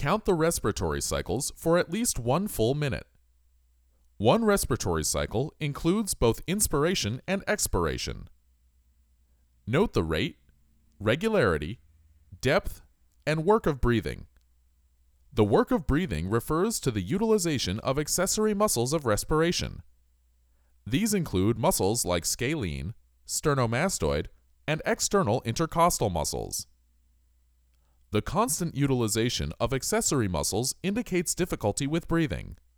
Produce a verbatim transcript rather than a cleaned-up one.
Count the respiratory cycles for at least one full minute. One respiratory cycle includes both inspiration and expiration. Note the rate, regularity, depth, and work of breathing. The work of breathing refers to the utilization of accessory muscles of respiration. These include muscles like scalene, sternomastoid, and external intercostal muscles. The constant utilization of accessory muscles indicates difficulty with breathing.